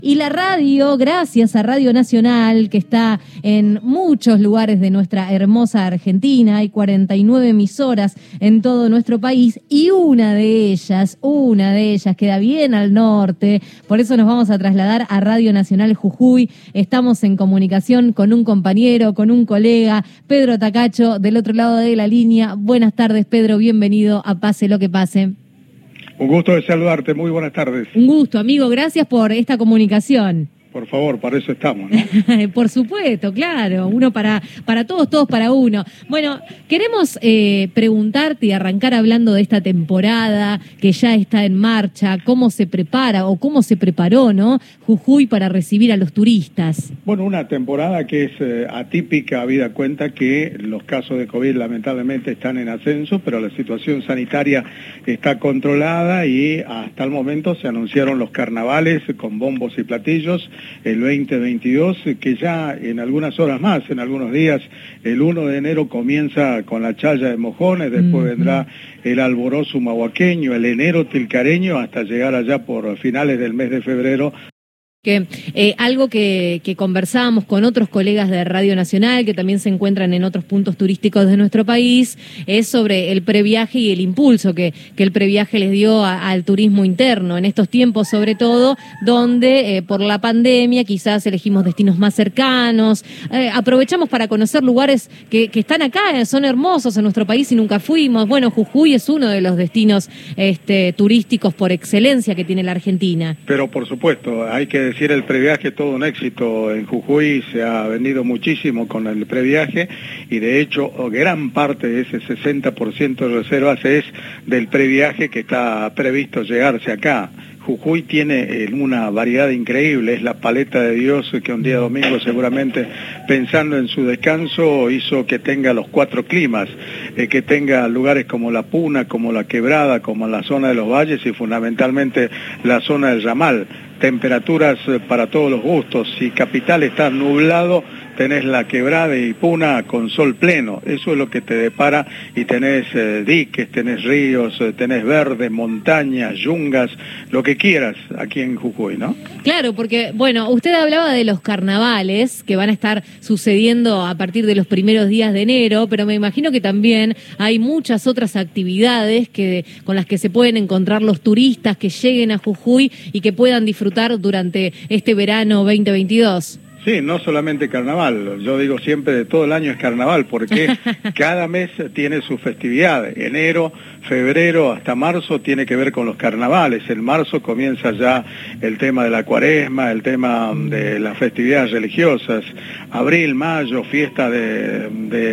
Y la radio, gracias a Radio Nacional, que está en muchos lugares de nuestra hermosa Argentina, hay 49 emisoras en todo nuestro país y una de ellas queda bien al norte, por eso nos vamos a trasladar a Radio Nacional Jujuy. Estamos en comunicación con un compañero, con un colega, Pedro Tacacho, del otro lado de la línea. Buenas tardes, Pedro, bienvenido a Pase lo que pase. Un gusto de saludarte, muy buenas tardes. Un gusto, amigo, gracias por esta comunicación. Por favor, para eso estamos, ¿no? Por supuesto, claro, uno para todos, todos para uno. Bueno, queremos preguntarte y arrancar hablando de esta temporada que ya está en marcha, cómo se prepara o cómo se preparó, ¿no? Jujuy para recibir a los turistas. Bueno, una temporada que es atípica, habida cuenta que los casos de COVID lamentablemente están en ascenso, pero la situación sanitaria está controlada y hasta el momento se anunciaron los carnavales con bombos y platillos. El 2022, que ya en algunas horas más, en algunos días, el 1 de enero comienza con la chaya de mojones, después vendrá el alborozo humahuaqueño, el enero tilcareño, hasta llegar allá por finales del mes de febrero. Que algo que conversábamos con otros colegas de Radio Nacional que también se encuentran en otros puntos turísticos de nuestro país es sobre el previaje y el impulso que el previaje les dio al turismo interno en estos tiempos, sobre todo donde por la pandemia quizás elegimos destinos más cercanos, aprovechamos para conocer lugares que están acá, son hermosos en nuestro país y nunca fuimos. Bueno, Jujuy es uno de los destinos turísticos por excelencia que tiene la Argentina. Pero por supuesto, hay que decir, el previaje todo un éxito en Jujuy, se ha vendido muchísimo con el previaje y de hecho gran parte de ese 60% de reservas es del previaje que está previsto llegarse acá. Jujuy tiene una variedad increíble, es la paleta de Dios que un día domingo seguramente pensando en su descanso hizo que tenga los 4 climas, que tenga lugares como la Puna, como la Quebrada, como la zona de los valles y fundamentalmente la zona del Ramal. Temperaturas para todos los gustos, si Capital está nublado, tenés la Quebrada y Puna con sol pleno, eso es lo que te depara y tenés diques, tenés ríos, tenés verde, montañas, yungas, lo que quieras aquí en Jujuy, ¿no? Claro, porque, bueno, usted hablaba de los carnavales que van a estar sucediendo a partir de los primeros días de enero, pero me imagino que también hay muchas otras actividades con las que se pueden encontrar los turistas que lleguen a Jujuy y que puedan disfrutar durante este verano 2022. Sí, no solamente carnaval, yo digo siempre de todo el año es carnaval, porque cada mes tiene su festividad. Enero, febrero hasta marzo tiene que ver con los carnavales. En marzo comienza ya el tema de la cuaresma, el tema de las festividades religiosas. Abril, mayo, fiesta de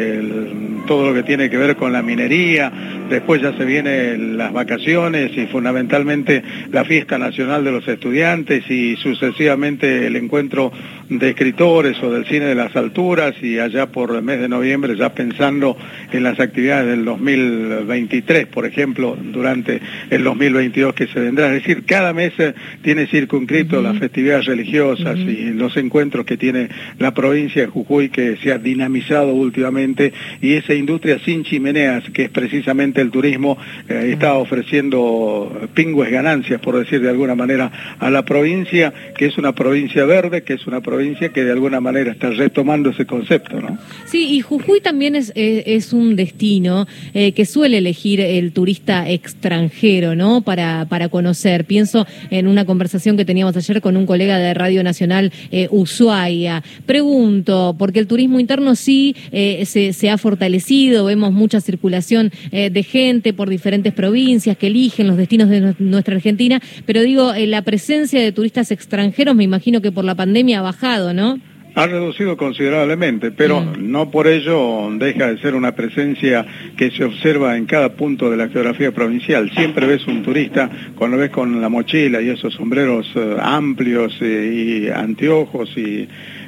todo lo que tiene que ver con la minería. Después ya se vienen las vacaciones y fundamentalmente la fiesta nacional de los estudiantes y sucesivamente el encuentro de escritores o del cine de las alturas y allá por el mes de noviembre ya pensando en las actividades del 2023, por ejemplo, durante el 2022 que se vendrá. Es decir, cada mes tiene circunscrito las festividades religiosas y los encuentros que tiene la provincia de Jujuy que se ha dinamizado últimamente y esa industria sin chimeneas que es precisamente el turismo está ofreciendo pingües ganancias, por decir de alguna manera, a la provincia, que es una provincia verde, que es una provincia que de alguna manera está retomando ese concepto, ¿no? Sí, y Jujuy también es un destino que suele elegir el turista extranjero, ¿no? Para conocer. Pienso en una conversación que teníamos ayer con un colega de Radio Nacional Ushuaia. Pregunto, porque el turismo interno sí se ha fortalecido, vemos mucha circulación de gente por diferentes provincias que eligen los destinos de nuestra Argentina, pero digo, la presencia de turistas extranjeros me imagino que por la pandemia ha bajado, ¿no? Ha reducido considerablemente, pero no por ello deja de ser una presencia que se observa en cada punto de la geografía provincial. Siempre ves un turista, cuando ves con la mochila y esos sombreros amplios y anteojos y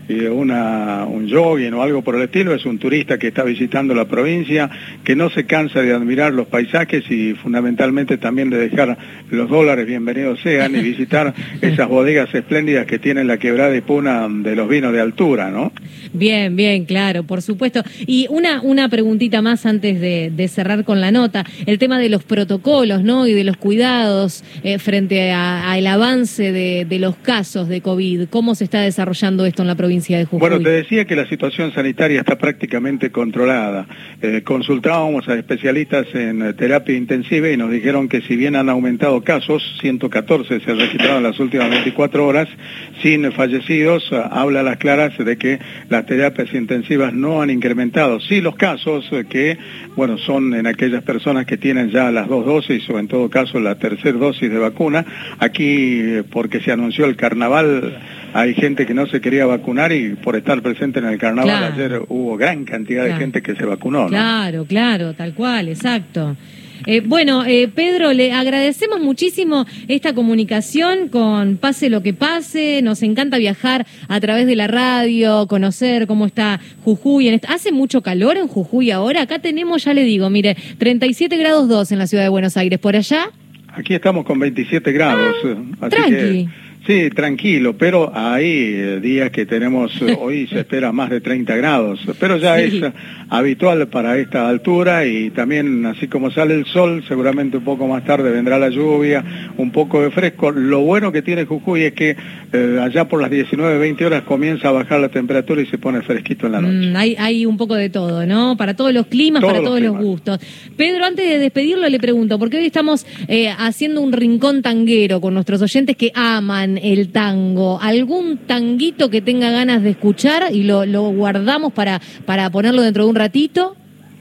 un jogging o algo por el estilo, es un turista que está visitando la provincia, que no se cansa de admirar los paisajes y fundamentalmente también de dejar los dólares bienvenidos sean y visitar esas bodegas espléndidas que tienen la Quebrada y Puna de los vinos de altura, ¿no? Bien, bien, claro, por supuesto. Y una preguntita más antes de cerrar con la nota, el tema de los protocolos, ¿no? Y de los cuidados frente al avance de los casos de COVID. ¿Cómo se está desarrollando esto en la provincia de Jujuy? Bueno, te decía que la situación sanitaria está prácticamente controlada. Consultábamos a especialistas en terapia intensiva y nos dijeron que si bien han aumentado casos, 114 se registraron en las últimas 24 horas, sin fallecidos, habla a las claras de que las terapias intensivas no han incrementado. Sí, los casos que, bueno, son en aquellas personas que tienen ya las 2 dosis o en todo caso la tercera dosis de vacuna. Aquí, porque se anunció el carnaval, hay gente que no se quería vacunar y por estar presente en el carnaval, claro, ayer hubo gran cantidad de gente que se vacunó, ¿no? Claro, claro, tal cual, exacto. Bueno, Pedro, le agradecemos muchísimo esta comunicación con Pase lo que pase. Nos encanta viajar a través de la radio, conocer cómo está Jujuy. ¿Hace mucho calor en Jujuy ahora? Acá tenemos, ya le digo, mire, 37 grados 2 en la ciudad de Buenos Aires. ¿Por allá? Aquí estamos con 27 grados. Así tranqui. Que, sí, tranquilo, pero hay días que tenemos, hoy se espera más de 30 grados, pero ya sí, es habitual para esta altura y también así como sale el sol, seguramente un poco más tarde vendrá la lluvia, un poco de fresco. Lo bueno que tiene Jujuy es que allá por las 19, 20 horas comienza a bajar la temperatura y se pone fresquito en la noche. Hay un poco de todo, ¿no? Para todos los climas, para todos los gustos. Pedro, antes de despedirlo le pregunto, porque hoy estamos haciendo un rincón tanguero con nuestros oyentes que aman el tango. ¿Algún tanguito que tenga ganas de escuchar y lo guardamos para ponerlo dentro de un ratito?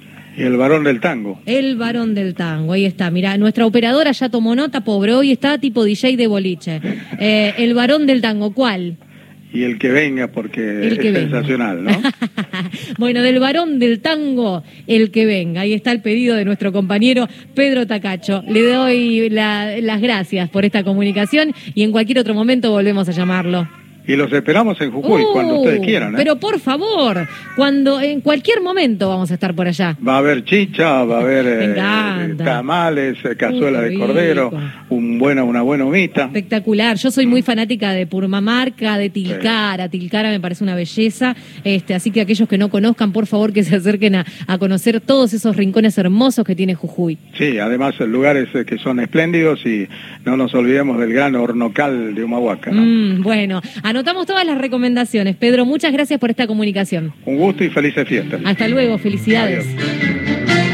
Y el varón del tango. El varón del tango, ahí está. Mira, nuestra operadora ya tomó nota, pobre, hoy está tipo DJ de boliche. El varón del tango, ¿cuál? Y el que venga, porque es sensacional, ¿no? Bueno, del varón del tango, el que venga. Ahí está el pedido de nuestro compañero Pedro Tacacho. Le doy las gracias por esta comunicación y en cualquier otro momento volvemos a llamarlo. Y los esperamos en Jujuy, cuando ustedes quieran, ¿eh? Pero por favor, en cualquier momento vamos a estar por allá. Va a haber chicha, va a haber tamales, cazuela de cordero, una buena humita. Espectacular. Yo soy muy fanática de Purmamarca, de Tilcara. Sí. Tilcara me parece una belleza. Así que aquellos que no conozcan, por favor, que se acerquen a conocer todos esos rincones hermosos que tiene Jujuy. Sí, además lugares que son espléndidos y no nos olvidemos del gran hornocal de Humahuaca, ¿no? Bueno, anotamos todas las recomendaciones. Pedro, muchas gracias por esta comunicación. Un gusto y felices fiestas. Hasta luego, felicidades. Adiós.